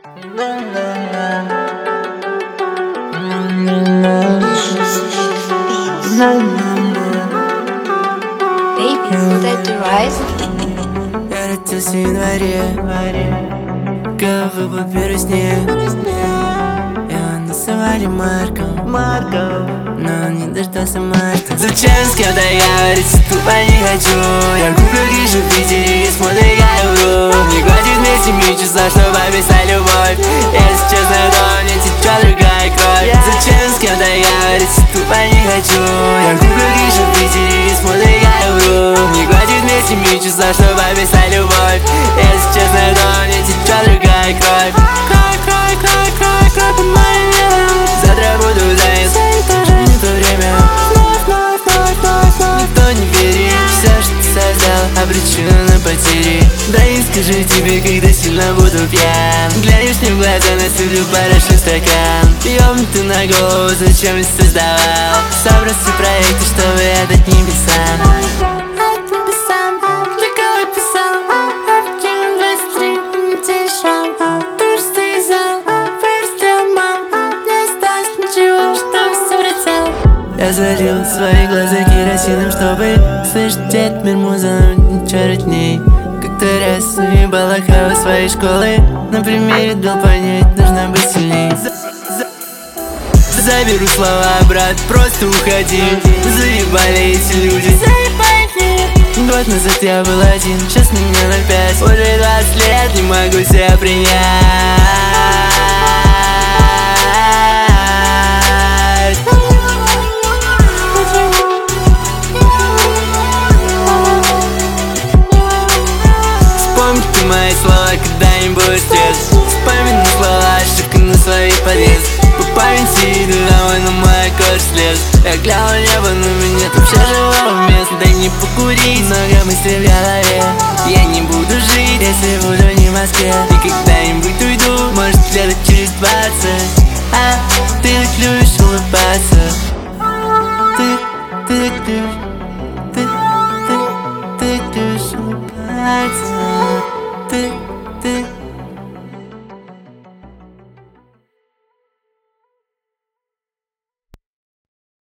Baby, would I do rise? Я родился в январе, головы по первый снег. Его называли Марком, но он не дождался марта. Зачем с кем-то я говорить, тупо не хочу. Я куплю грижу в Питере и смотрю, я вру. Не хватит мне 7 часов, чтобы описать любовь. Если честно, то мне течет другая кровь. Зачем с кем-то я говорить, тупо не хочу. Я куплю грижу в Питере и смотрю, я вру. Не хватит мне 7 часов, чтобы описать любовь. Если честно, то мне течет другая кровь. Кровь под моим небом. Завтра буду занят, тоже не то время. Никто не верит, все, что ты создал, обречено на потери. Да и скажу тебе, когда сильно буду пьян. Глянешь мне в глаза, на свету порошок стакан. Ёбнутый на голову, зачем я создавал? Сам прости проекты, чтобы отдать небесам. Я залил свои глаза керосином, чтобы слышать этот мир музыку, ничего родней. Как-то раз уебал охаву своей школы. На примере дал понять, нужно быть сильней. Заберу слова, брат, просто уходи. Заебали эти люди. Год назад я был один, сейчас на меня 0,5. Уже 20 лет не могу себя принять. Вспомните мои слова, когда-нибудь стресс. Вспомни слова, ошибка на своих подъезд. По памяти иду домой, но моя кожа слез. Я глянул небо, но меня там вообще живого места. Дай не покурить, много мыслей в голове. Я не буду жить, если буду не в Москве. И когда-нибудь уйду, может лет через 20. А ты так любишь улыбаться. Ты так любишь улыбаться. Ты